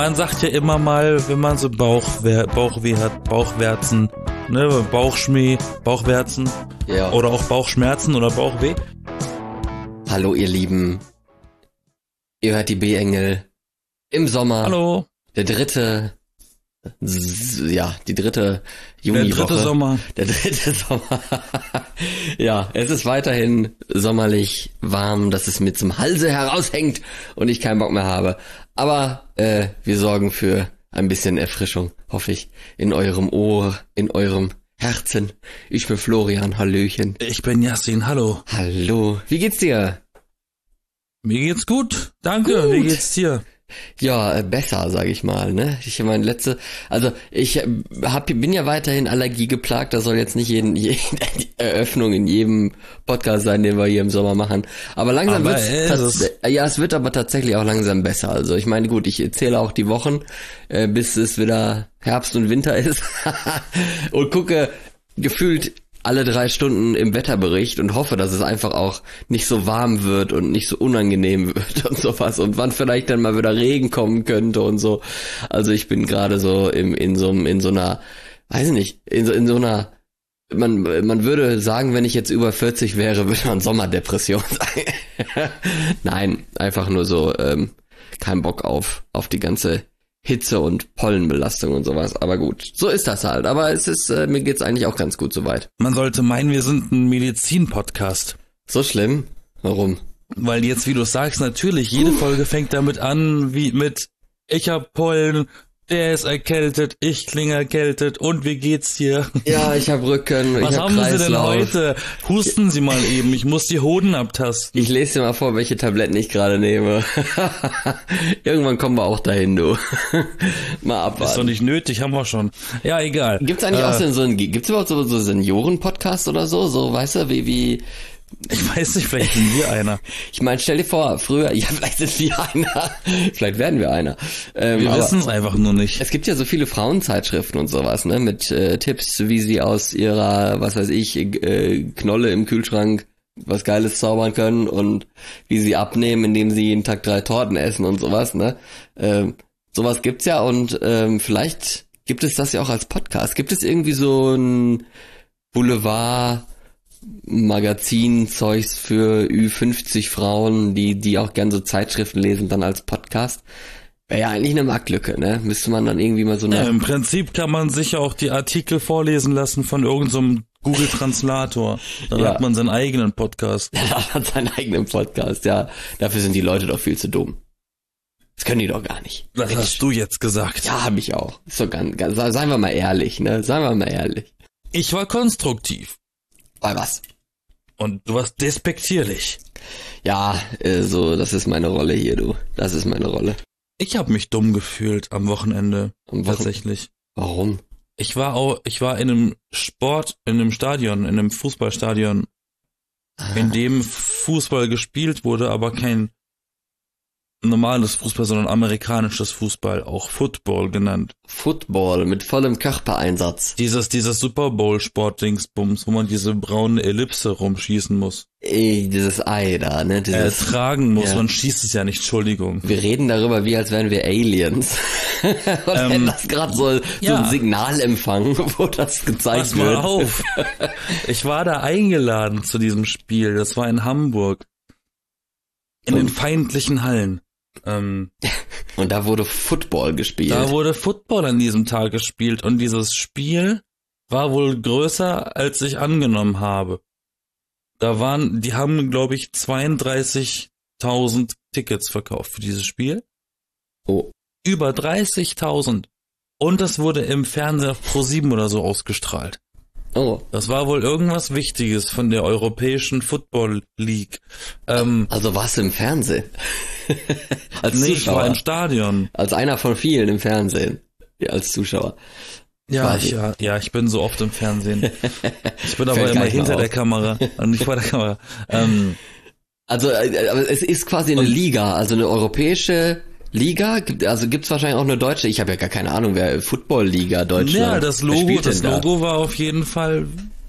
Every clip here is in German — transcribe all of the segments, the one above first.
Man sagt ja immer mal, wenn man so Bauchweh hat, Bauchwärzen, ne, Bauchschmäh, Bauchwärzen, Ja. oder auch Bauchschmerzen oder Bauchweh. Hallo ihr Lieben, ihr hört die B-Engel im Sommer. Hallo. Die dritte Juniwoche. Der dritte Sommer. Der dritte Sommer. Ja, es ist weiterhin sommerlich warm, dass es mir zum Halse heraushängt und ich keinen Bock mehr habe. Aber wir sorgen für ein bisschen Erfrischung, hoffe ich, in eurem Ohr, in eurem Herzen. Ich bin Florian, hallöchen. Ich bin Yassin, hallo. Hallo, wie geht's dir? Mir geht's gut, danke. Gut. Wie geht's dir? Ja, besser, sag ich mal, ne? Ich meine bin ja weiterhin allergiegeplagt, das soll jetzt nicht jede Eröffnung in jedem Podcast sein, den wir hier im Sommer machen. Aber langsam es wird aber tatsächlich auch langsam besser. Also ich meine, gut, ich zähle auch die Wochen, bis es wieder Herbst und Winter ist und gucke gefühlt alle 3 Stunden im Wetterbericht und hoffe, dass es einfach auch nicht so warm wird und nicht so unangenehm wird und sowas und wann vielleicht dann mal wieder Regen kommen könnte und so. Also ich bin gerade so in so einer, weiß ich nicht, in so einer, man würde sagen, wenn ich jetzt über 40 wäre, würde man Sommerdepression sagen. Nein, einfach nur so, kein Bock auf die ganze Hitze und Pollenbelastung und sowas, aber gut, so ist das halt, aber es ist, mir geht's eigentlich auch ganz gut soweit. Man sollte meinen, wir sind ein Medizin-Podcast. So schlimm? Warum? Weil jetzt, wie du sagst, natürlich, jede Folge fängt damit an, wie mit, ich hab Pollen, der ist erkältet, ich klinge erkältet und wie geht's dir? Ja, ich hab Rücken, Was ich hab haben Kreislauf. Sie denn heute? Husten Sie mal eben, ich muss die Hoden abtasten. Ich lese dir mal vor, welche Tabletten ich gerade nehme. Irgendwann kommen wir auch dahin, du. Mal abwarten. Ist doch nicht nötig, haben wir schon. Ja, egal. Gibt's eigentlich auch gibt's überhaupt so Senioren-Podcast oder so? So, weißt du, wie Ich weiß nicht, vielleicht sind wir einer. ich meine, stell dir vor, früher, ja, vielleicht sind wir einer, vielleicht werden wir einer. Wir wissen es einfach nur nicht. Es gibt ja so viele Frauenzeitschriften und sowas, ne, mit Tipps, wie sie aus ihrer, was weiß ich, Knolle im Kühlschrank was Geiles zaubern können und wie sie abnehmen, indem sie jeden Tag 3 Torten essen und sowas, ne. Sowas gibt's ja und vielleicht gibt es das ja auch als Podcast. Gibt es irgendwie so ein Boulevard Magazin-Zeugs für Ü50 Frauen, die auch gern so Zeitschriften lesen, dann als Podcast? Wäre ja eigentlich eine Marktlücke, ne? Müsste man dann irgendwie mal so eine... Ja, im Prinzip kann man sich auch die Artikel vorlesen lassen von irgendeinem Google-Translator. Dann Ja. hat man seinen eigenen Podcast. Er hat seinen eigenen Podcast, ja. Dafür sind die Leute doch viel zu dumm. Das können die doch gar nicht. Das hast du jetzt gesagt. Ja, hab ich auch. Ist doch ganz, seien wir mal ehrlich, ne? Seien wir mal ehrlich. Ich war konstruktiv. Bei was? Und du warst despektierlich. Ja, das ist meine Rolle hier, du. Das ist meine Rolle. Ich habe mich dumm gefühlt am Wochenende. Tatsächlich. Warum? Ich war in einem Stadion, in einem Fußballstadion, in dem Fußball gespielt wurde, aber kein normales Fußball, sondern amerikanisches Fußball, auch Football genannt. Football mit vollem Körpereinsatz. Dieses Super Bowl Sportdingsbums, wo man diese braune Ellipse rumschießen muss. Dieses Ei da, ne? Tragen muss, ja. man schießt es ja nicht, Entschuldigung. Wir reden darüber, wie als wären wir Aliens. Und wenn das gerade so ein Signalempfang, wo das gezeigt Pass wird. mal auf. Ich war da eingeladen zu diesem Spiel, das war in Hamburg. In den feindlichen Hallen. Und da wurde Football gespielt. Da wurde Football an diesem Tag gespielt und dieses Spiel war wohl größer, als ich angenommen habe. Die haben, glaube ich, 32.000 Tickets verkauft für dieses Spiel. Oh. Über 30.000. Und das wurde im Fernseher Pro7 oder so ausgestrahlt. Oh. Das war wohl irgendwas Wichtiges von der Europäischen Football League. Also warst du im Fernsehen? Als nee, Zuschauer? ich war im Stadion. Als einer von vielen im Fernsehen. Ja, als Zuschauer. Ja, ich bin so oft im Fernsehen. Ich bin aber Fällt immer gar nicht hinter mehr der auf. Kamera und nicht vor der Kamera. Also, aber es ist quasi eine Liga, also eine europäische Liga, gibt's wahrscheinlich auch eine deutsche. Ich habe ja gar keine Ahnung, wer Football-Liga Deutschland. Ja, das Wer spielt denn da? Logo war auf jeden Fall,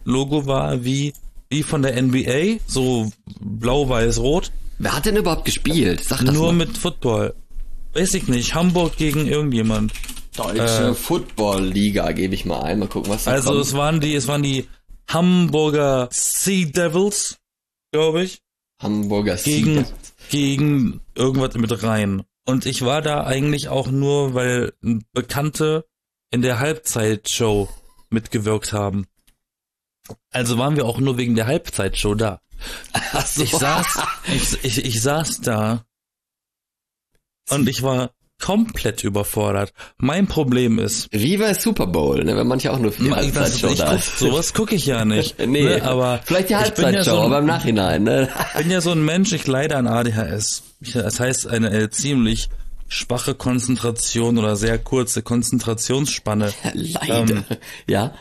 wie von der NBA, so blau-weiß-rot. Wer hat denn überhaupt gespielt? Sag das Nur mal. mit Football. weiß ich nicht, Hamburg gegen irgendjemand. Deutsche Football-Liga, gebe ich mal ein, mal gucken, was da also kommt. Es waren die Hamburger Sea Devils, glaube ich. Hamburger Sea Devils. Gegen irgendwas mit Rhein. Und ich war da eigentlich auch nur, weil Bekannte in der Halbzeitshow mitgewirkt haben. Also waren wir auch nur wegen der Halbzeitshow da. Ach so. Ich saß da und ich war komplett überfordert. Mein Problem ist... Wie bei Super Bowl, ne? Wenn manche auch nur für die Halbzeitshow da ist. Sowas gucke ich ja nicht. Nee, ne? Aber vielleicht die Halbzeitshow, aber im Nachhinein, ne? Ich bin ja so ein Mensch, ich leide an ADHS. Das heißt, eine ziemlich schwache Konzentration oder sehr kurze Konzentrationsspanne. Leider, ja.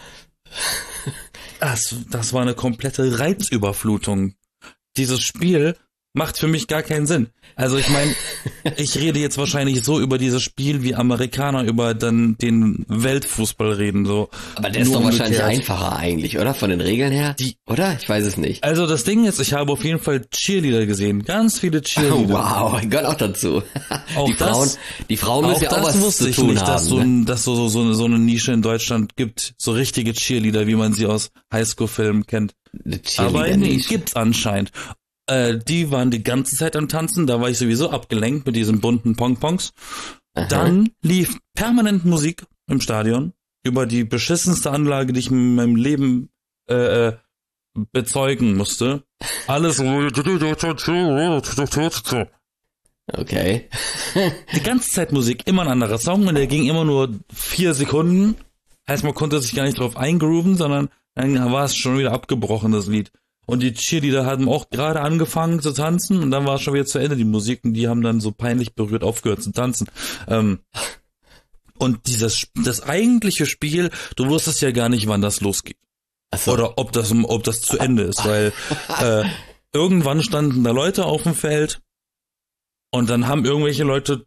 Das war eine komplette Reizüberflutung. Dieses Spiel macht für mich gar keinen Sinn. Also ich meine, ich rede jetzt wahrscheinlich so über dieses Spiel, wie Amerikaner über dann den Weltfußball reden, so. Aber der ist doch wahrscheinlich einfacher eigentlich, oder? Von den Regeln her? Oder? Ich weiß es nicht. Also das Ding ist, ich habe auf jeden Fall Cheerleader gesehen. Ganz viele Cheerleader. Oh, wow, gehört auch dazu. Auch die Frauen müssen ja auch was zu tun haben. Dass so eine Nische in Deutschland gibt. So richtige Cheerleader, wie man sie aus Highschool-Filmen kennt. Aber nee, gibt's anscheinend. Die waren die ganze Zeit am Tanzen, da war ich sowieso abgelenkt mit diesen bunten Pong-Pongs. Dann lief permanent Musik im Stadion über die beschissenste Anlage, die ich in meinem Leben bezeugen musste. Alles okay. Die ganze Zeit Musik, immer ein anderer Song und der ging immer nur 4 Sekunden. Heißt, man konnte sich gar nicht drauf eingrooven, sondern dann war es schon wieder abgebrochen, das Lied. Und die Cheerleader hatten auch gerade angefangen zu tanzen und dann war es schon wieder zu Ende, die Musik, und die haben dann so peinlich berührt aufgehört zu tanzen. Und das eigentliche Spiel, du wusstest ja gar nicht, wann das losgeht. Ach so. Oder ob das zu Ende ist, weil irgendwann standen da Leute auf dem Feld und dann haben irgendwelche Leute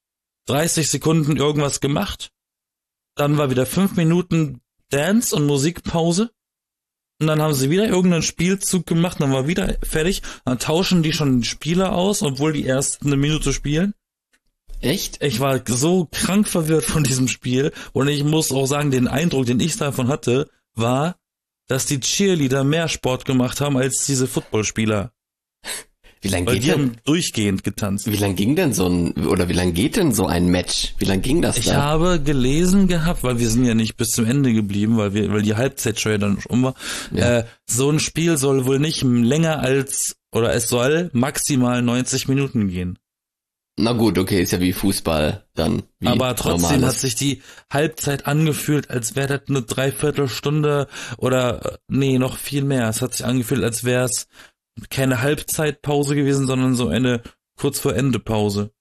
30 Sekunden irgendwas gemacht. Dann war wieder 5 Minuten Dance und Musikpause. Und dann haben sie wieder irgendeinen Spielzug gemacht, dann war wieder fertig. Dann tauschen die schon Spieler aus, obwohl die erst eine Minute spielen. Echt? Ich war so krank verwirrt von diesem Spiel. Und ich muss auch sagen, den Eindruck, den ich davon hatte, war, dass die Cheerleader mehr Sport gemacht haben als diese Footballspieler. Wie lange geht die haben durchgehend getanzt. Wie lang ging denn wie lang geht denn so ein Match? Wie lang ging das da? Ich habe gelesen gehabt, weil wir sind ja nicht bis zum Ende geblieben, weil die Halbzeitshow ja dann um war. Ja. So ein Spiel soll wohl nicht länger es soll maximal 90 Minuten gehen. Na gut, okay, ist ja wie Fußball dann. Aber trotzdem hat sich die Halbzeit angefühlt, als wäre das eine Dreiviertelstunde oder noch viel mehr. Es hat sich angefühlt, als wäre es keine Halbzeitpause gewesen, sondern so eine kurz vor Ende Pause.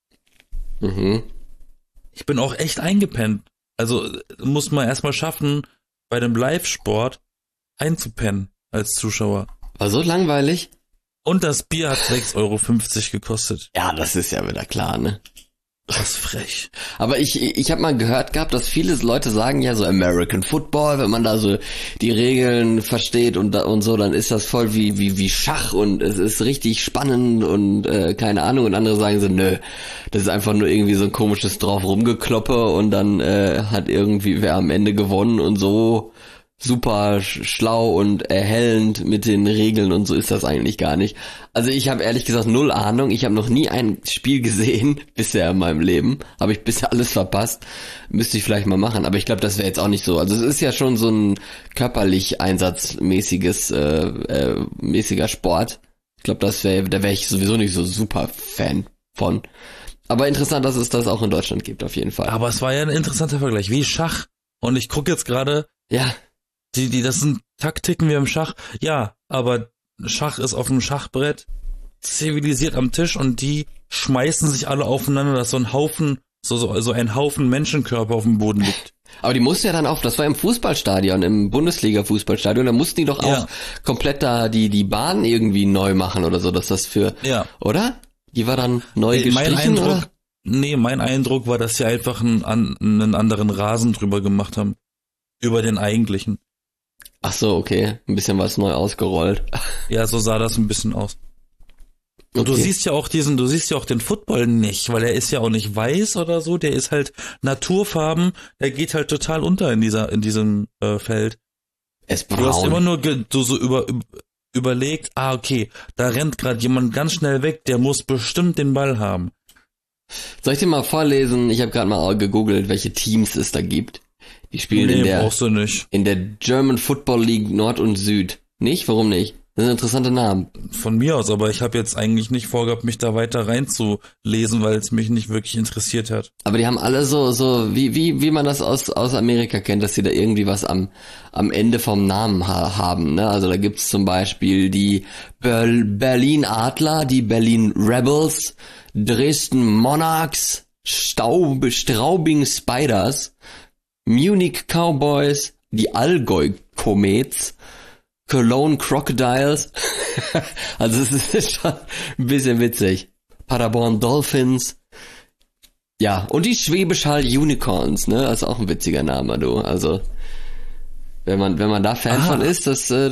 Mhm. Ich bin auch echt eingepennt. Also muss man erstmal schaffen, bei dem Live-Sport einzupennen als Zuschauer. War so langweilig? Und das Bier hat 6,50 Euro gekostet. Ja, das ist ja wieder klar, ne? Das ist frech. Aber ich habe mal gehört gehabt, dass viele Leute sagen, ja, so American Football, wenn man da so die Regeln versteht und so, dann ist das voll wie Schach und es ist richtig spannend und keine Ahnung. Und andere sagen so, nö, das ist einfach nur irgendwie so ein komisches drauf rumgekloppe und dann hat irgendwie wer am Ende gewonnen und so super schlau und erhellend mit den Regeln und so ist das eigentlich gar nicht. Also ich habe ehrlich gesagt 0 Ahnung. Ich habe noch nie ein Spiel gesehen bisher in meinem Leben. Habe ich bisher alles verpasst. Müsste ich vielleicht mal machen. Aber ich glaube, das wäre jetzt auch nicht so. Also es ist ja schon so ein körperlich mäßiger Sport. Ich glaube, da wäre ich sowieso nicht so super Fan von. Aber interessant, dass es das auch in Deutschland gibt, auf jeden Fall. Aber es war ja ein interessanter Vergleich. Wie Schach. Und ich gucke jetzt gerade... Ja. Das sind Taktiken wie im Schach. Ja, aber Schach ist auf dem Schachbrett zivilisiert am Tisch und die schmeißen sich alle aufeinander, dass so ein Haufen Menschenkörper auf dem Boden liegt. Aber die mussten ja dann auch, das war im Fußballstadion, im Bundesliga-Fußballstadion, da mussten die doch auch komplett da die Bahn irgendwie neu machen oder so, dass das ja. Oder? Die war dann neu gestrichen, oder? Nee, mein Eindruck war, dass sie einfach einen anderen Rasen drüber gemacht haben. Über den eigentlichen. Ach so, okay. Ein bisschen was neu ausgerollt. Ja, so sah das ein bisschen aus. Und du siehst ja auch den Football nicht, weil er ist ja auch nicht weiß oder so, der ist halt naturfarben, der geht halt total unter in diesem Feld. Du hast immer nur überlegt, okay, da rennt gerade jemand ganz schnell weg, der muss bestimmt den Ball haben. Soll ich dir mal vorlesen? Ich habe gerade mal gegoogelt, welche Teams es da gibt. Die spielen brauchst du nicht. In der German Football League Nord und Süd. Nicht? Warum nicht? Das sind interessante Namen. Von mir aus, aber ich habe jetzt eigentlich nicht vorgehabt, mich da weiter reinzulesen, weil es mich nicht wirklich interessiert hat. Aber die haben alle so wie man das aus Amerika kennt, dass sie da irgendwie was am Ende vom Namen haben. Ne? Also da gibt's zum Beispiel die Berlin Adler, die Berlin Rebels, Dresden Monarchs, Straubing Spiders, Munich Cowboys, die Allgäu Comets, Cologne Crocodiles. Also es ist schon ein bisschen witzig. Paderborn Dolphins. Ja, und die Schwäbisch Hall Unicorns, ne? Das ist auch ein witziger Name, du. Also wenn man da Fan von ist,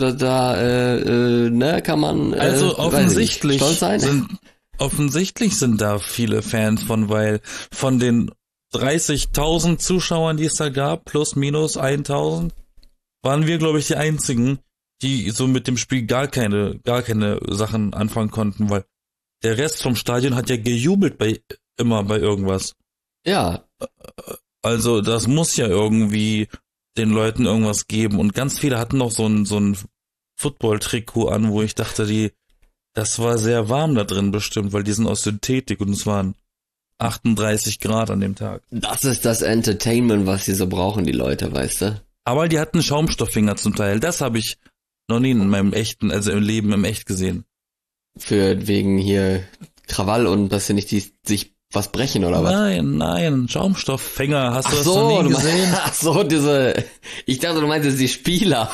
ne, kann man also offensichtlich stolz sein. Offensichtlich sind da viele Fans von, weil von den 30.000 Zuschauern, die es da gab, plus minus 1.000, waren wir, glaube ich, die einzigen, die so mit dem Spiel gar keine Sachen anfangen konnten, weil der Rest vom Stadion hat ja gejubelt immer bei irgendwas. Ja. Also das muss ja irgendwie den Leuten irgendwas geben, und ganz viele hatten noch so ein Football-Trikot an, wo ich dachte, das war sehr warm da drin bestimmt, weil die sind aus Synthetik und es waren 38 Grad an dem Tag. Das ist das Entertainment, was sie so brauchen, die Leute, weißt du? Aber die hatten Schaumstofffinger zum Teil. Das habe ich noch nie in meinem im Leben im Echt gesehen. Wegen hier Krawall und dass sie nicht sich was brechen oder was? Nein, Schaumstofffänger, hast du das noch nie gesehen? Ach so, ich dachte, du meintest die Spieler.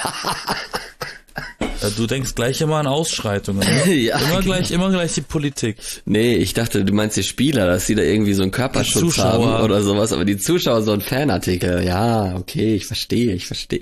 Du denkst gleich immer an Ausschreitungen, ne? Ja, immer gleich die Politik. Nee, ich dachte, du meinst die Spieler, dass sie da irgendwie so einen Körperschutz haben oder sowas, aber die Zuschauer so ein Fanartikel. Ja, okay, ich verstehe.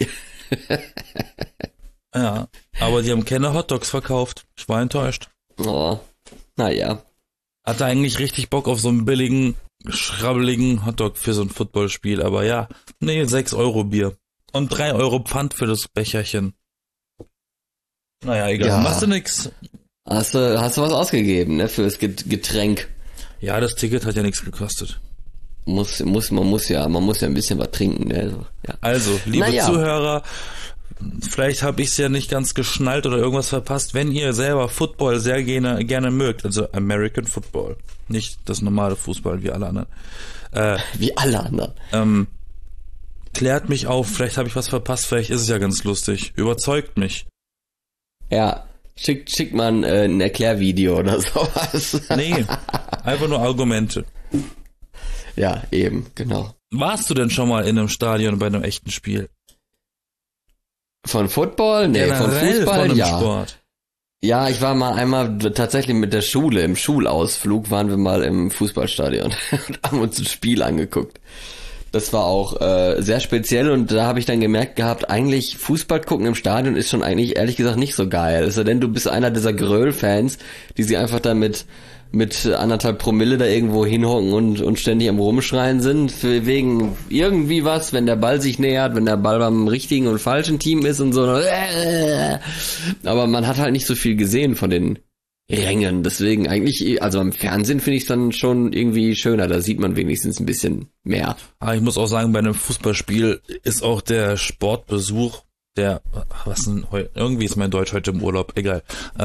Ja, aber die haben keine Hotdogs verkauft. Ich war enttäuscht. Oh, naja. Hatte eigentlich richtig Bock auf so einen billigen, schrabbeligen Hotdog für so ein Footballspiel, aber ja, 6 Euro Bier. Und 3 Euro Pfand für das Becherchen. Naja, egal, ja. Machst du nix. Hast du was ausgegeben, ne, für das Getränk? Ja, das Ticket hat ja nichts gekostet. Man muss ja ein bisschen was trinken, ne? Ja. Also, liebe Zuhörer, vielleicht habe ich es ja nicht ganz geschnallt oder irgendwas verpasst. Wenn ihr selber Football sehr gerne mögt, also American Football, nicht das normale Fußball wie alle anderen. Wie alle anderen. Klärt mich auf, vielleicht habe ich was verpasst, vielleicht ist es ja ganz lustig. Überzeugt mich. Ja, schickt mal ein Erklärvideo oder sowas. Nee, einfach nur Argumente. Ja, eben, genau. Warst du denn schon mal in einem Stadion bei einem echten Spiel? Von Football? Nee, generell von Fußball, von einem ja. Sport. Ja, ich war mal einmal tatsächlich mit der Schule, im Schulausflug waren wir mal im Fußballstadion und haben uns ein Spiel angeguckt. Das war auch sehr speziell, und da habe ich dann gemerkt gehabt, eigentlich Fußball gucken im Stadion ist schon eigentlich ehrlich gesagt nicht so geil. Es sei denn, du bist einer dieser Gröll-Fans, die sich einfach da mit 1,5 Promille da irgendwo hinhocken und ständig am Rumschreien sind, für wegen irgendwie was, wenn der Ball sich nähert, wenn der Ball beim richtigen und falschen Team ist und so. Aber man hat halt nicht so viel gesehen von den Rängen, deswegen eigentlich, also im Fernsehen finde ich es dann schon irgendwie schöner, da sieht man wenigstens ein bisschen mehr. Aber ich muss auch sagen, bei einem Fußballspiel ist auch der Sportbesuch, irgendwie ist mein Deutsch heute im Urlaub, egal.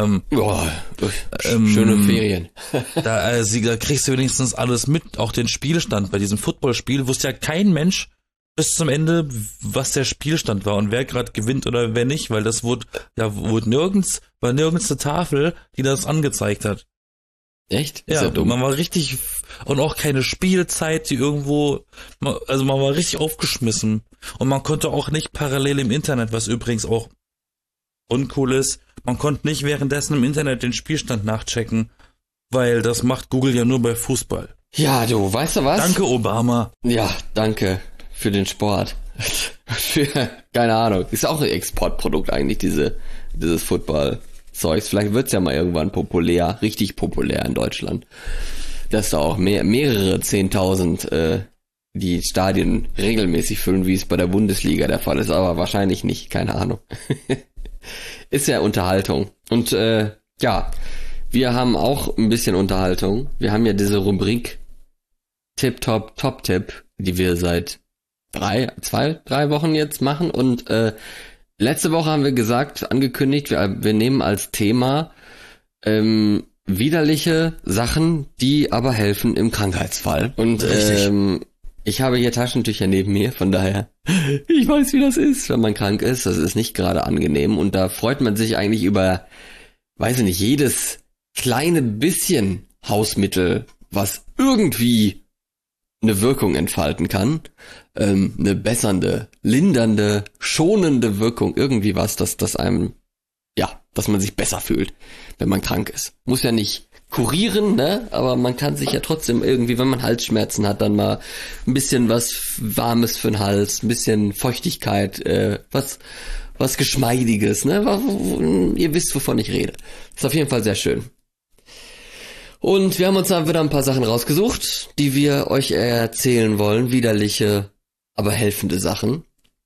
Schöne Ferien. Da kriegst du wenigstens alles mit, auch den Spielstand. Bei diesem Footballspiel wusste ja kein Mensch bis zum Ende, was der Spielstand war und wer gerade gewinnt oder wer nicht, weil das war nirgends eine Tafel, die das angezeigt hat. Echt? Ja, dumm. Man war richtig, und auch keine Spielzeit, die irgendwo, also man war richtig aufgeschmissen. Und man konnte auch nicht parallel im Internet, was übrigens auch uncool ist, man konnte nicht währenddessen im Internet den Spielstand nachchecken, weil das macht Google ja nur bei Fußball. Ja, du, weißt du was? Danke, Obama. Ja, danke für den Sport. keine Ahnung. Ist auch ein Exportprodukt eigentlich, dieses Football. Zeugs. Vielleicht wird's ja mal irgendwann populär, richtig populär in Deutschland. Dass da auch mehrere 10.000 die Stadien regelmäßig füllen, wie es bei der Bundesliga der Fall ist, aber wahrscheinlich nicht, keine Ahnung. Ist ja Unterhaltung. Und ja, wir haben auch ein bisschen Unterhaltung. Wir haben ja diese Rubrik Tip-Top, Top-Tipp, die wir seit 3 Wochen jetzt machen. Und letzte Woche haben wir angekündigt, wir nehmen als Thema widerliche Sachen, die aber helfen im Krankheitsfall. Und ich habe hier Taschentücher neben mir, von daher, ich weiß, wie das ist, wenn man krank ist. Das ist nicht gerade angenehm. Und da freut man sich eigentlich über, weiß ich nicht, jedes kleine bisschen Hausmittel, was irgendwie eine Wirkung entfalten kann. Eine bessernde, lindernde, schonende Wirkung. Irgendwie was, dass einem, ja, dass man sich besser fühlt, wenn man krank ist. Muss ja nicht kurieren, ne? Aber man kann sich ja trotzdem irgendwie, wenn man Halsschmerzen hat, dann mal ein bisschen was Warmes für den Hals, ein bisschen Feuchtigkeit, was Geschmeidiges, ne? Ihr wisst, wovon ich rede. Ist auf jeden Fall sehr schön. Und wir haben uns da wieder ein paar Sachen rausgesucht, die wir euch erzählen wollen. Widerliche, aber helfende Sachen.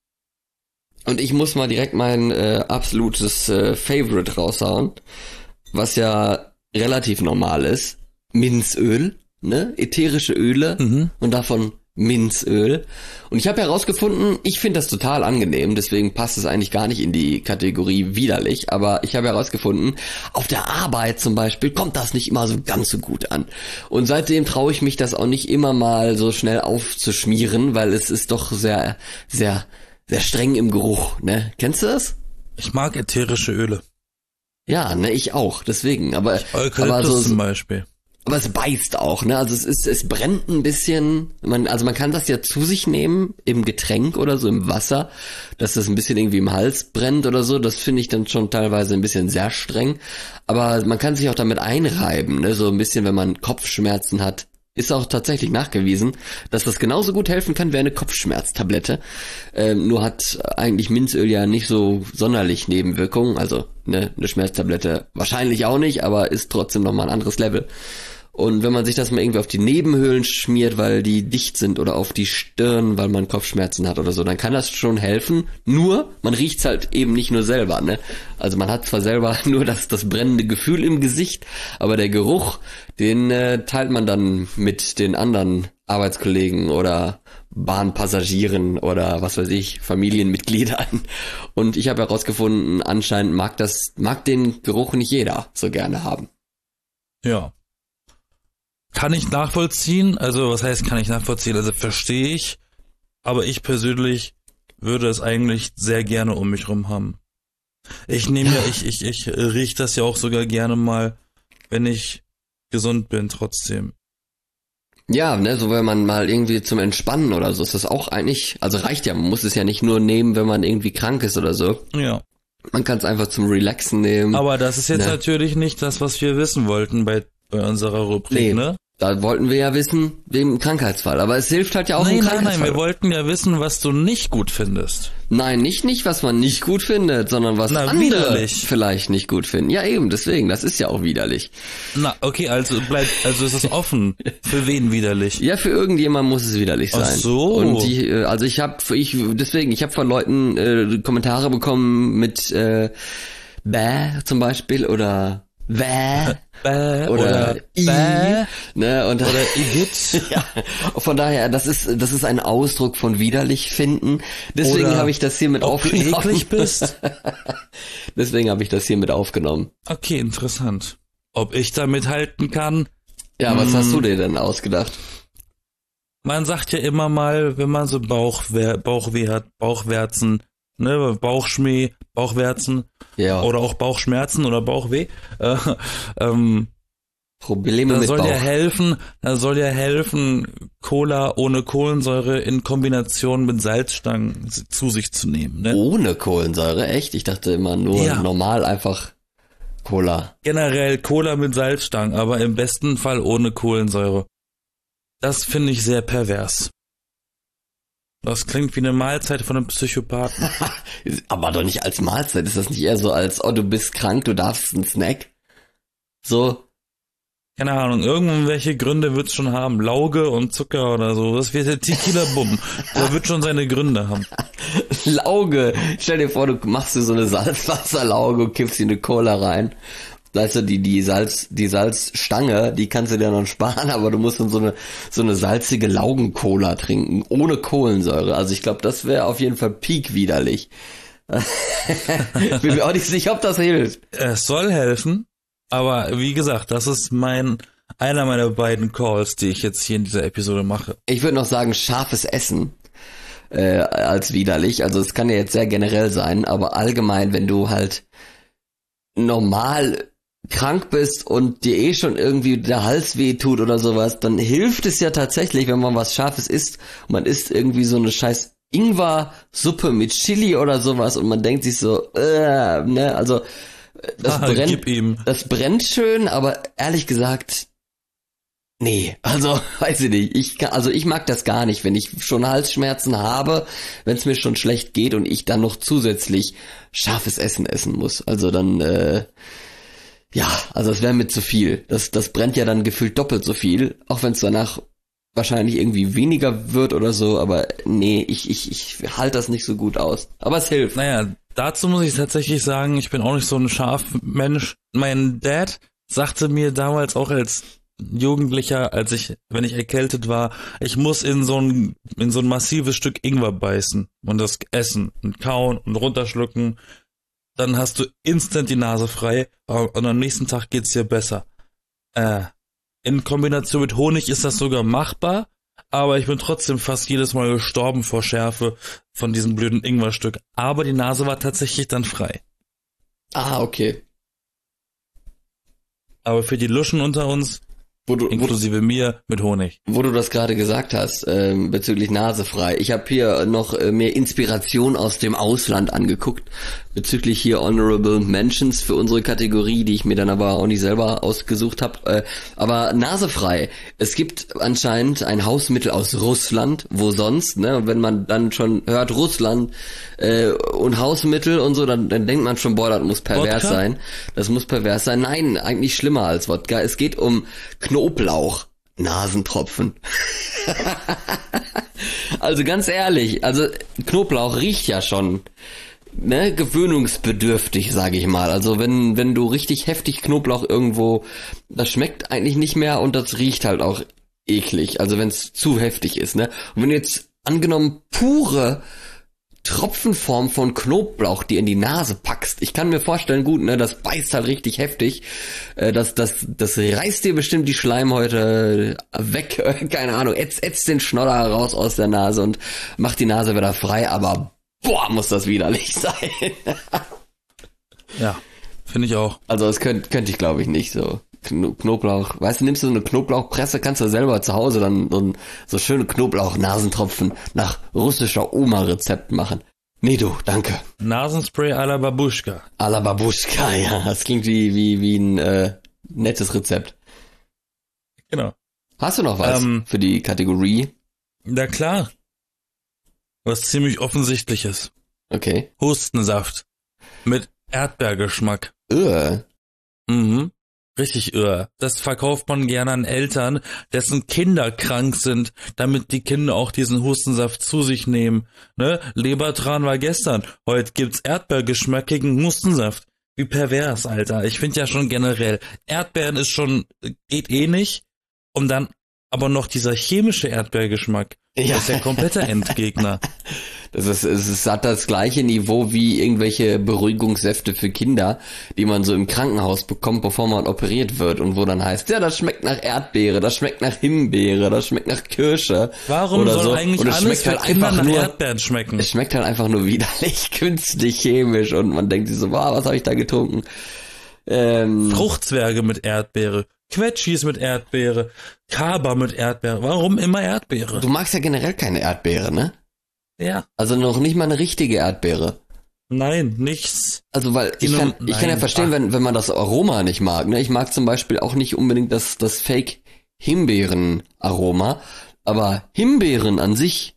Und ich muss mal direkt mein absolutes Favorite raushauen, was ja relativ normal ist. Minzöl, ne? Ätherische Öle und davon Minzöl. Und ich habe herausgefunden, ich finde das total angenehm, deswegen passt es eigentlich gar nicht in die Kategorie widerlich, aber ich habe herausgefunden, auf der Arbeit zum Beispiel kommt das nicht immer so ganz so gut an. Und seitdem traue ich mich das auch nicht immer mal so schnell aufzuschmieren, weil es ist doch sehr, sehr, sehr streng im Geruch, ne? Kennst du das? Ich mag ätherische Öle. Ja, ne, ich auch, deswegen, aber so zum Beispiel. Aber es beißt auch, ne? Also es brennt ein bisschen. Man kann das ja zu sich nehmen im Getränk oder so im Wasser, dass das ein bisschen irgendwie im Hals brennt oder so. Das finde ich dann schon teilweise ein bisschen sehr streng. Aber man kann sich auch damit einreiben, ne? So ein bisschen, wenn man Kopfschmerzen hat. Ist auch tatsächlich nachgewiesen, dass das genauso gut helfen kann wie eine Kopfschmerztablette. Nur hat eigentlich Minzöl ja nicht so sonderlich Nebenwirkungen. Also ne, eine Schmerztablette wahrscheinlich auch nicht, aber ist trotzdem nochmal ein anderes Level. Und wenn man sich das mal irgendwie auf die Nebenhöhlen schmiert, weil die dicht sind, oder auf die Stirn, weil man Kopfschmerzen hat oder so, dann kann das schon helfen. Nur, man riecht's halt eben nicht nur selber, ne? Also man hat zwar selber nur das brennende Gefühl im Gesicht, aber der Geruch, den teilt man dann mit den anderen Arbeitskollegen oder Bahnpassagieren oder was weiß ich, Familienmitgliedern. Und ich habe herausgefunden, anscheinend mag den Geruch nicht jeder so gerne haben. Ja. Kann ich nachvollziehen, also was heißt kann ich nachvollziehen, also verstehe ich, aber ich persönlich würde es eigentlich sehr gerne um mich rum haben. Ich rieche das ja auch sogar gerne mal, wenn ich gesund bin trotzdem. Ja, ne, so wenn man mal irgendwie zum Entspannen oder so, ist das auch eigentlich, also reicht ja, man muss es ja nicht nur nehmen, wenn man irgendwie krank ist oder so. Ja. Man kann es einfach zum Relaxen nehmen. Aber das ist jetzt natürlich nicht das, was wir wissen wollten bei unserer Rubrik, ne? Da wollten wir ja wissen, wegen Krankheitsfall. Aber es hilft halt ja auch im Krankheitsfall. Nein, wir wollten ja wissen, was du nicht gut findest. Nein, nicht, was man nicht gut findet, sondern was andere widerlich. Vielleicht nicht gut finden. Ja, eben, deswegen, das ist ja auch widerlich. Na, okay, also ist es offen. Für wen widerlich? Ja, für irgendjemand muss es widerlich sein. Ach so. Und ich habe von Leuten Kommentare bekommen mit bäh zum Beispiel oder bäh oder i, ne, und oder Igitt. Ja, von daher, das ist ein Ausdruck von widerlich finden. Deswegen habe ich das hier mit aufgenommen. Ob du eklig bist. Deswegen habe ich das hier mit aufgenommen. Okay, interessant. Ob ich da mithalten kann? Ja, was hast du dir denn ausgedacht? Man sagt ja immer mal, wenn man so Bauchweh hat, Bauchwärzen, ne, Bauchschmäh, Bauchwärzen, ja, oder auch Bauchschmerzen oder Bauchweh. Probleme mit Bauch. Da soll ja helfen, Cola ohne Kohlensäure in Kombination mit Salzstangen zu sich zu nehmen. Ne? Ohne Kohlensäure? Echt? Ich dachte immer nur normal einfach Cola. Generell Cola mit Salzstangen, aber im besten Fall ohne Kohlensäure. Das finde ich sehr pervers. Das klingt wie eine Mahlzeit von einem Psychopathen. Aber doch nicht als Mahlzeit. Ist das nicht eher so als, oh, du bist krank, du darfst einen Snack? So. Keine Ahnung, irgendwelche Gründe wird's schon haben. Lauge und Zucker oder so. Das wird der Tequila-Bumm. Der wird schon seine Gründe haben. Lauge. Stell dir vor, du machst dir so eine Salzwasserlauge und kippst dir eine Cola rein. Weißt du, die Salzstange, die kannst du dir noch sparen, aber du musst dann so eine salzige Laugen-Cola trinken, ohne Kohlensäure. Also ich glaube, das wäre auf jeden Fall peak widerlich. Bin mir auch nicht sicher, ob das hilft. Es soll helfen, aber wie gesagt, das ist einer meiner beiden Calls, die ich jetzt hier in dieser Episode mache. Ich würde noch sagen, scharfes Essen als widerlich. Also es kann ja jetzt sehr generell sein, aber allgemein, wenn du halt normal krank bist und dir schon irgendwie der Hals weh tut oder sowas, dann hilft es ja tatsächlich, wenn man was Scharfes isst und man isst irgendwie so eine scheiß Ingwer-Suppe mit Chili oder sowas und man denkt sich so, ne, also das brennt schön, aber ehrlich gesagt, nee, also weiß ich nicht, ich mag das gar nicht, wenn ich schon Halsschmerzen habe, wenn es mir schon schlecht geht und ich dann noch zusätzlich scharfes Essen muss, also dann, ja, also es wäre mir zu viel. Das brennt ja dann gefühlt doppelt so viel, auch wenn es danach wahrscheinlich irgendwie weniger wird oder so, aber nee, ich halte das nicht so gut aus. Aber es hilft. Naja, dazu muss ich tatsächlich sagen, ich bin auch nicht so ein Schafmensch. Mein Dad sagte mir damals auch als Jugendlicher, wenn ich erkältet war, ich muss in so ein massives Stück Ingwer beißen und das essen und kauen und runterschlucken. Dann hast du instant die Nase frei und am nächsten Tag geht's dir besser. In Kombination mit Honig ist das sogar machbar, aber ich bin trotzdem fast jedes Mal gestorben vor Schärfe von diesem blöden Ingwerstück. Aber die Nase war tatsächlich dann frei. Ah, okay. Aber für die Luschen unter uns, inklusive mir, mit Honig. Wo du das gerade gesagt hast, bezüglich nasefrei. Ich habe hier noch mehr Inspiration aus dem Ausland angeguckt, bezüglich hier Honorable Mentions für unsere Kategorie, die ich mir dann aber auch nicht selber ausgesucht habe. Aber nasefrei. Es gibt anscheinend ein Hausmittel aus Russland, wo sonst, ne? Und wenn man dann schon hört Russland und Hausmittel und so, dann denkt man schon, boah, das muss pervers Wodka? sein. Das muss pervers sein. Nein, eigentlich schlimmer als Wodka. Es geht um Knoblauch, Nasentropfen. Also ganz ehrlich, also Knoblauch riecht ja schon, ne, gewöhnungsbedürftig, sage ich mal. Also wenn du richtig heftig Knoblauch irgendwo, das schmeckt eigentlich nicht mehr und das riecht halt auch eklig. Also wenn es zu heftig ist, ne. Und wenn du jetzt angenommen pure Tropfenform von Knoblauch dir in die Nase packst. Ich kann mir vorstellen, gut, ne, das beißt halt richtig heftig. Das reißt dir bestimmt die Schleimhäute weg. Keine Ahnung, ätzt den Schnoller raus aus der Nase und macht die Nase wieder frei, aber boah, muss das widerlich sein. Ja, finde ich auch. Also das könnte ich, glaube ich, nicht so. Knoblauch, weißt du, nimmst du so eine Knoblauchpresse, kannst du selber zu Hause dann so schöne Knoblauch-Nasentropfen nach russischer Oma-Rezept machen. Nee, du, danke. Nasenspray à la Babuschka. À la Babuschka, ja, das klingt wie ein nettes Rezept. Genau. Hast du noch was für die Kategorie? Na klar. Was ziemlich offensichtliches. Okay. Hustensaft. Mit Erdbeergeschmack. Mhm. Richtig irre. Das verkauft man gerne an Eltern, dessen Kinder krank sind, damit die Kinder auch diesen Hustensaft zu sich nehmen. Ne? Lebertran war gestern. Heute gibt's erdbeergeschmackigen Hustensaft. Wie pervers, Alter. Ich finde ja schon generell, Erdbeeren geht eh nicht. Und dann aber noch dieser chemische Erdbeergeschmack. Ja. Das ist der komplette Endgegner. Es hat das gleiche Niveau wie irgendwelche Beruhigungssäfte für Kinder, die man so im Krankenhaus bekommt, bevor man operiert wird und wo dann heißt, ja, das schmeckt nach Erdbeere, das schmeckt nach Himbeere, das schmeckt nach Kirsche. Warum oder soll so. eigentlich und es alles schmeckt für Kinder nach Erdbeeren schmecken? Es schmeckt halt einfach nur widerlich, künstlich, chemisch und man denkt sich so, wow, was habe ich da getrunken? Fruchtzwerge mit Erdbeere, Quetschis mit Erdbeere, Kaba mit Erdbeere. Warum immer Erdbeere? Du magst ja generell keine Erdbeere, ne? Ja. Also noch nicht mal eine richtige Erdbeere. Nein, nichts. Also weil ich kann ja verstehen, wenn man das Aroma nicht mag. Ne? Ich mag zum Beispiel auch nicht unbedingt das Fake Himbeeren-Aroma, aber Himbeeren an sich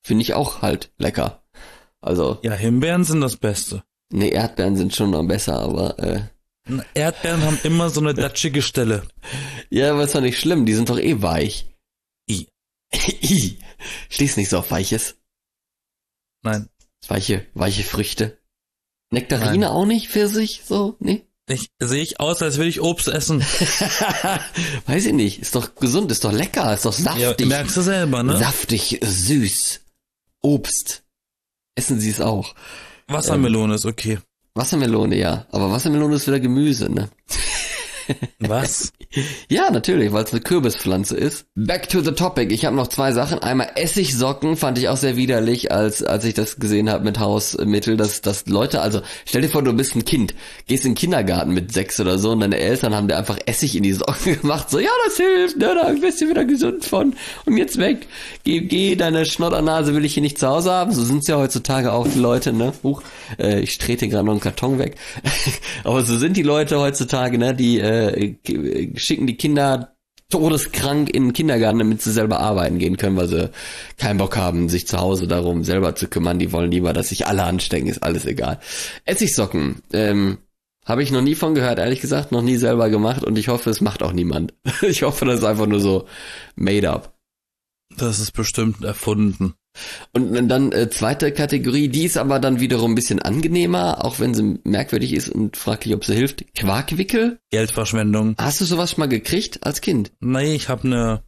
Finde ich auch halt lecker. Also. Ja, Himbeeren sind das Beste. Nee, Erdbeeren sind schon noch besser, aber Erdbeeren haben immer so eine datschige Stelle. Ja, aber ist doch nicht schlimm, die sind doch eh weich. I. Stehst nicht so auf Weiches? Nein. Weiche Früchte. Nektarine auch nicht, Pfirsich, so, nee? Sehe ich aus, als will ich Obst essen. Weiß ich nicht, ist doch gesund, ist doch lecker, ist doch saftig. Ja, merkst du selber, ne? Saftig, süß. Obst. Essen Sie es auch. Wassermelone ist okay. Wassermelone, ja. Aber Wassermelone ist wieder Gemüse, ne? Was? Ja, natürlich, weil es eine Kürbispflanze ist. Back to the topic. Ich habe noch 2 Sachen. Einmal Essigsocken fand ich auch sehr widerlich, als ich das gesehen habe mit Hausmittel, dass Leute, also stell dir vor, du bist ein Kind, gehst in den Kindergarten mit 6 oder so und deine Eltern haben dir einfach Essig in die Socken gemacht. So, ja, das hilft, ne, da wirst du wieder gesund von. Und jetzt weg. Geh, deine Schnoddernase will ich hier nicht zu Hause haben. So sind's ja heutzutage auch die Leute, ne? Ich trete gerade noch einen Karton weg. Aber so sind die Leute heutzutage, ne? Die schicken die Kinder todeskrank in den Kindergarten, damit sie selber arbeiten gehen können, weil sie keinen Bock haben, sich zu Hause darum selber zu kümmern. Die wollen lieber, dass sich alle anstecken, ist alles egal. Essigsocken, habe ich noch nie von gehört, ehrlich gesagt, noch nie selber gemacht und ich hoffe, es macht auch niemand. Ich hoffe, das ist einfach nur so made up. Das ist bestimmt erfunden. Und dann zweite Kategorie, die ist aber dann wiederum ein bisschen angenehmer, auch wenn sie merkwürdig ist und fraglich, ob sie hilft. Quarkwickel? Geldverschwendung. Hast du sowas schon mal gekriegt als Kind? Nee, ich habe eine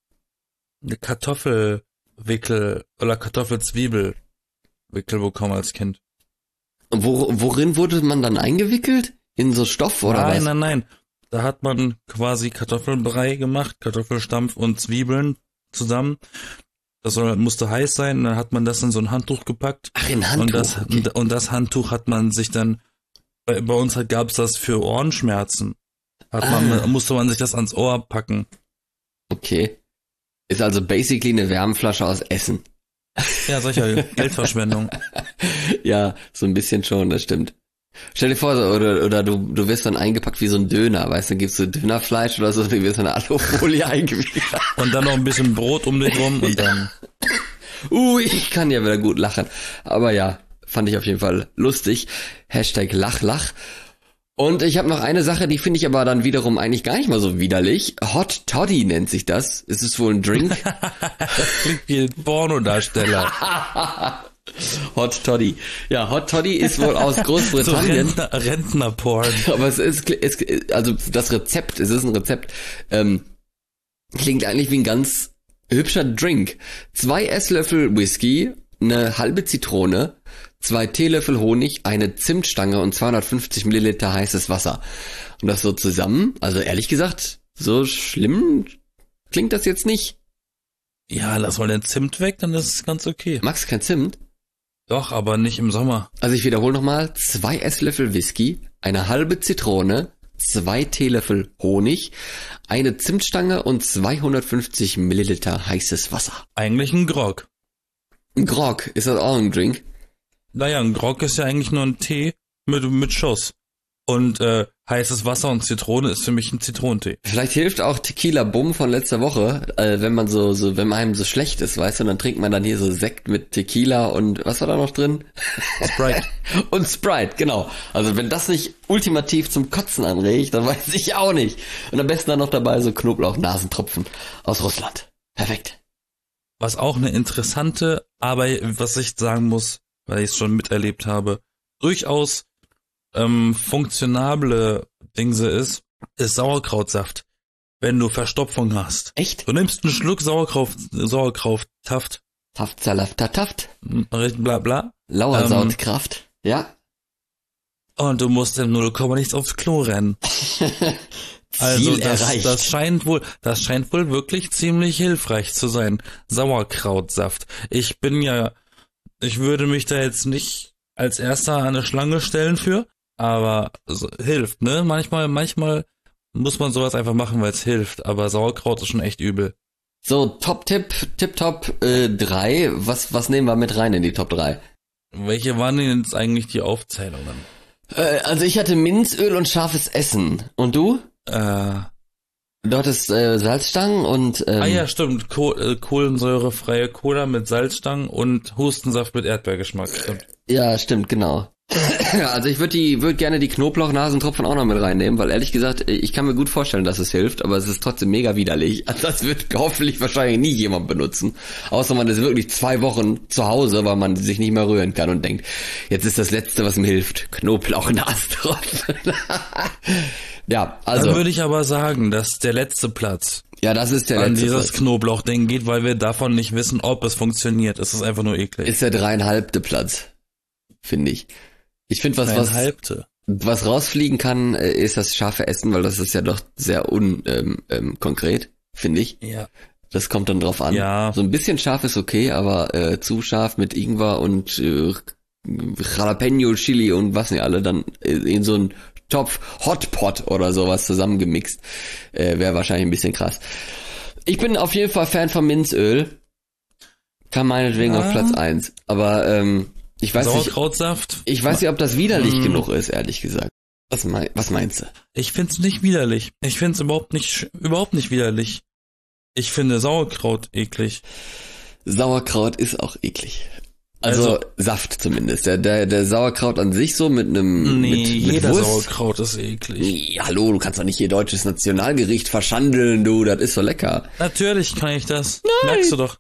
Kartoffelwickel oder Kartoffelzwiebelwickel bekommen als Kind. Worin wurde man dann eingewickelt? In so Stoff oder was? Nein. Da hat man quasi Kartoffelbrei gemacht, Kartoffelstampf und Zwiebeln zusammen. Das musste heiß sein, und dann hat man das in so ein Handtuch gepackt. Ach, in Handtuch. Und das Handtuch hat man sich dann, bei uns gab's das für Ohrenschmerzen. Musste man sich das ans Ohr packen. Okay. Ist also basically eine Wärmflasche aus Essen. Ja, solche Geldverschwendung. Ja, so ein bisschen schon, das stimmt. Stell dir vor, oder du wirst dann eingepackt wie so ein Döner, weißt du, gibst du Dönerfleisch oder so, du wirst in eine Alufolie eingewickelt. Und dann noch ein bisschen Brot um dich rum und dann... Ich kann ja wieder gut lachen. Aber ja, fand ich auf jeden Fall lustig. #Lach. Und ich habe noch eine Sache, die finde ich aber dann wiederum eigentlich gar nicht mal so widerlich. Hot Toddy nennt sich das. Ist es wohl ein Drink? Das klingt wie ein Pornodarsteller. Hot Toddy. Ja, Hot Toddy ist wohl aus Großbritannien. So Rentnerporn. Aber es ist ein Rezept, klingt eigentlich wie ein ganz hübscher Drink. 2 Esslöffel Whisky, eine halbe Zitrone, 2 Teelöffel Honig, eine Zimtstange und 250 Milliliter heißes Wasser. Und das so zusammen, also ehrlich gesagt, so schlimm klingt das jetzt nicht. Ja, lass mal den Zimt weg, dann ist es ganz okay. Magst du kein Zimt? Doch, aber nicht im Sommer. Also ich wiederhole nochmal, 2 Esslöffel Whisky, eine halbe Zitrone, 2 Teelöffel Honig, eine Zimtstange und 250 Milliliter heißes Wasser. Eigentlich ein Grog. Ein Grog, ist das auch ein Drink? Naja, ein Grog ist ja eigentlich nur ein Tee mit Schuss. Und heißes Wasser und Zitrone ist für mich ein Zitronentee. Vielleicht hilft auch Tequila Bumm von letzter Woche, wenn man wenn einem so schlecht ist, weißt du, und dann trinkt man dann hier so Sekt mit Tequila und was war da noch drin? Sprite. Und Sprite, genau. Also wenn das nicht ultimativ zum Kotzen anregt, dann weiß ich auch nicht. Und am besten dann noch dabei so Knoblauch-Nasentropfen aus Russland. Perfekt. Was auch eine interessante, aber was ich sagen muss, weil ich es schon miterlebt habe, durchaus funktionable Dingse ist Sauerkrautsaft, wenn du Verstopfung hast. Echt? Du nimmst einen Schluck Sauerkraut-Taft. Taft. Bla bla. Lauersautkraft. Ja. Und du musst im 0, nichts aufs Klo rennen. Also das scheint wohl wirklich ziemlich hilfreich zu sein. Sauerkrautsaft. Ich würde mich da jetzt nicht als erster an eine Schlange stellen für, aber hilft, ne? Manchmal muss man sowas einfach machen, weil es hilft, aber Sauerkraut ist schon echt übel. So, Top 3, was nehmen wir mit rein in die Top 3? Welche waren denn jetzt eigentlich die Aufzählungen? Also ich hatte Minzöl und scharfes Essen. Und du? Dort ist Salzstangen und ja, stimmt. Kohlensäurefreie Cola mit Salzstangen und Hustensaft mit Erdbeergeschmack. Stimmt. Ja, stimmt, genau. Also ich würde gerne die Knoblauch-Nasentropfen auch noch mit reinnehmen, weil ehrlich gesagt, ich kann mir gut vorstellen, dass es hilft, aber es ist trotzdem mega widerlich. Das wird hoffentlich wahrscheinlich nie jemand benutzen. Außer man ist wirklich 2 Wochen zu Hause, weil man sich nicht mehr rühren kann und denkt, jetzt ist das Letzte, was mir hilft, Knoblauch-Nasentropfen. Ja, also. Dann würde ich aber sagen, dass der letzte Platz ja, das ist der letzte an dieses Knoblauch-Ding geht, weil wir davon nicht wissen, ob es funktioniert. Es ist einfach nur eklig. Ist der 3,5. Platz, finde ich. Ich finde, was rausfliegen kann, ist das scharfe Essen, weil das ist ja doch sehr konkret, finde ich. Ja. Das kommt dann drauf an. Ja. So ein bisschen scharf ist okay, aber zu scharf mit Ingwer und Jalapeno, Chili und was nicht alle, dann in so einen Topf Hotpot oder sowas zusammengemixt, wäre wahrscheinlich ein bisschen krass. Ich bin auf jeden Fall Fan von Minzöl. Kann meinetwegen auf Platz 1. Aber ich weiß Sauerkrautsaft? Ich weiß nicht, ob das widerlich genug ist, ehrlich gesagt. Was meinst du? Ich find's nicht widerlich. Ich find's überhaupt nicht widerlich. Ich finde Sauerkraut eklig. Sauerkraut ist auch eklig. Also Saft zumindest. Der Sauerkraut an sich so mit einem mit jeder Wurst. Sauerkraut ist eklig. Nee, hallo, du kannst doch nicht ihr deutsches Nationalgericht verschandeln, du, das ist so lecker. Natürlich kann ich das. Nein. Merkst du doch.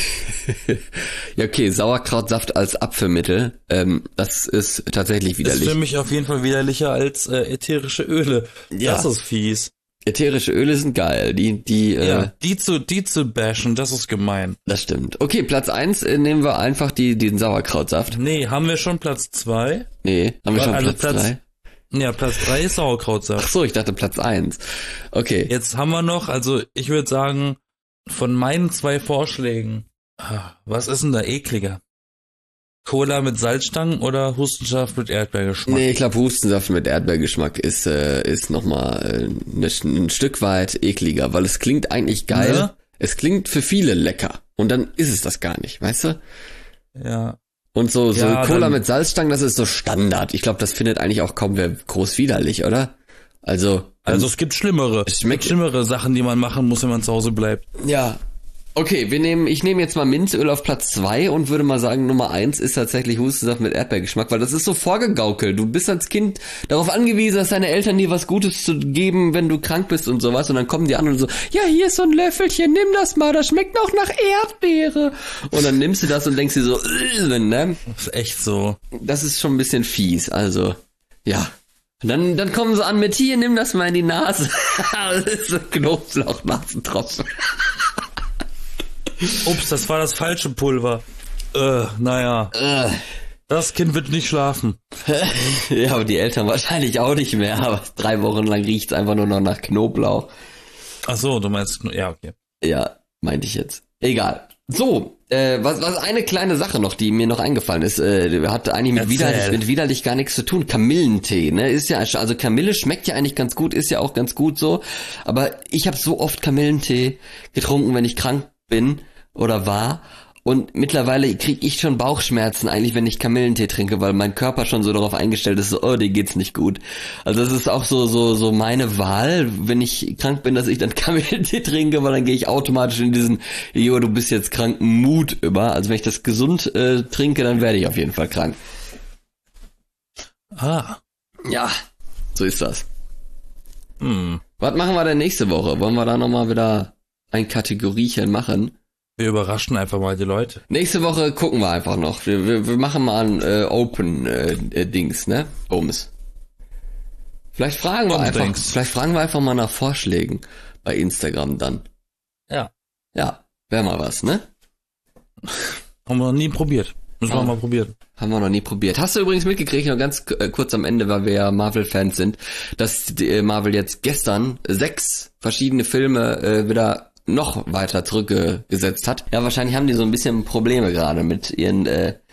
Ja, okay, Sauerkrautsaft als Abführmittel, das ist tatsächlich widerlich. Das ist für mich auf jeden Fall widerlicher als ätherische Öle. Ja. Das ist fies. Ätherische Öle sind geil, die zu bashen, das ist gemein. Das stimmt. Okay, Platz 1 nehmen wir einfach den Sauerkrautsaft. Nee, haben wir schon Platz 2? Nee, haben wir schon also Platz 3? Ja, Platz 3 ist Sauerkrautsaft. Ach so, ich dachte Platz 1. Okay. Jetzt haben wir noch, also ich würde sagen, von meinen 2 Vorschlägen, was ist denn da ekliger? Cola mit Salzstangen oder Hustensaft mit Erdbeergeschmack? Nee, ich glaube Hustensaft mit Erdbeergeschmack ist nochmal ein Stück weit ekliger, weil es klingt eigentlich geil. Ne? Es klingt für viele lecker. Und dann ist es das gar nicht, weißt du? Ja. Und so Cola mit Salzstangen, das ist so Standard. Ich glaube, das findet eigentlich auch kaum wer groß widerlich, oder? Also es gibt schlimmere Sachen, die man machen muss, wenn man zu Hause bleibt. Ja. Okay, ich nehme jetzt mal Minzöl auf Platz 2 und würde mal sagen, Nummer 1 ist tatsächlich Hustensaft mit Erdbeergeschmack, weil das ist so vorgegaukelt. Du bist als Kind darauf angewiesen, dass deine Eltern dir was Gutes zu geben, wenn du krank bist und sowas. Und dann kommen die an und so, ja, hier ist so ein Löffelchen, nimm das mal, das schmeckt noch nach Erdbeere. Und dann nimmst du das und denkst dir so, ne? Das ist echt so. Das ist schon ein bisschen fies, also, ja. Und dann kommen sie an mit, hier, nimm das mal in die Nase. Das ist so Knoblauch-Nasentropfen. Ups, das war das falsche Pulver. Naja. Das Kind wird nicht schlafen. Ja, aber die Eltern wahrscheinlich auch nicht mehr. Aber 3 Wochen lang riecht's einfach nur noch nach Knoblauch. Ach so, du meinst, ja, okay. Ja, meinte ich jetzt. Egal. So, was eine kleine Sache noch, die mir noch eingefallen ist, hat eigentlich mit widerlich gar nichts zu tun. Kamillentee, ne, ist ja, also Kamille schmeckt ja eigentlich ganz gut, ist ja auch ganz gut so. Aber ich habe so oft Kamillentee getrunken, wenn ich krank bin oder war, und mittlerweile kriege ich schon Bauchschmerzen eigentlich, wenn ich Kamillentee trinke, weil mein Körper schon so darauf eingestellt ist, so, oh, dir geht's nicht gut. Also das ist auch so meine Wahl, wenn ich krank bin, dass ich dann Kamillentee trinke, weil dann gehe ich automatisch in diesen, jo, du bist jetzt krank Mut über. Also wenn ich das gesund trinke, dann werde ich auf jeden Fall krank. Ja, so ist das. Was machen wir denn nächste Woche? Wollen wir da nochmal wieder ein Kategoriechen machen? Wir überraschen einfach mal die Leute. Nächste Woche gucken wir einfach noch. Wir machen mal ein Open-Dings, ne? Bums. Vielleicht fragen wir einfach mal nach Vorschlägen bei Instagram dann. Ja. Ja, wäre mal was, ne? Haben wir noch nie probiert. Müssen wir mal probieren. Haben wir noch nie probiert. Hast du übrigens mitgekriegt, noch ganz kurz am Ende, weil wir ja Marvel-Fans sind, dass Marvel jetzt gestern 6 verschiedene Filme wieder noch weiter zurückgesetzt hat. Ja, wahrscheinlich haben die so ein bisschen Probleme gerade mit ihren,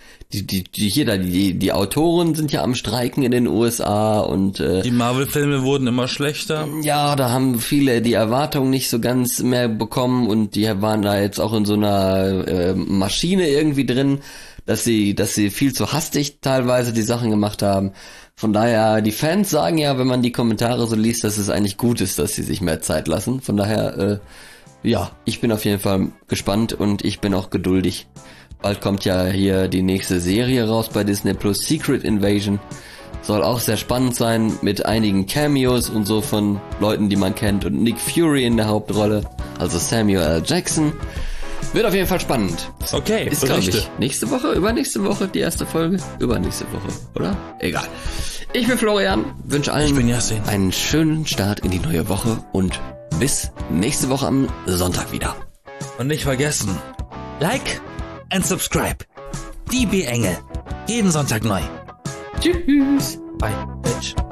die Autoren sind ja am Streiken in den USA und die Marvel-Filme wurden immer schlechter. Ja, da haben viele die Erwartungen nicht so ganz mehr bekommen und die waren da jetzt auch in so einer Maschine irgendwie drin, dass sie viel zu hastig teilweise die Sachen gemacht haben. Von daher, die Fans sagen ja, wenn man die Kommentare so liest, dass es eigentlich gut ist, dass sie sich mehr Zeit lassen. Von daher, ja, ich bin auf jeden Fall gespannt und ich bin auch geduldig. Bald kommt ja hier die nächste Serie raus bei Disney Plus, Secret Invasion. Soll auch sehr spannend sein, mit einigen Cameos und so von Leuten, die man kennt, und Nick Fury in der Hauptrolle, also Samuel L. Jackson. Wird auf jeden Fall spannend. Okay, ist, glaube ich, nächste Woche, übernächste Woche die erste Folge? Übernächste Woche, oder? Egal. Ich bin Florian, wünsche allen einen schönen Start in die neue Woche und bis nächste Woche am Sonntag wieder. Und nicht vergessen, like and subscribe. Die B-Engel. Jeden Sonntag neu. Tschüss. Bye, bitch.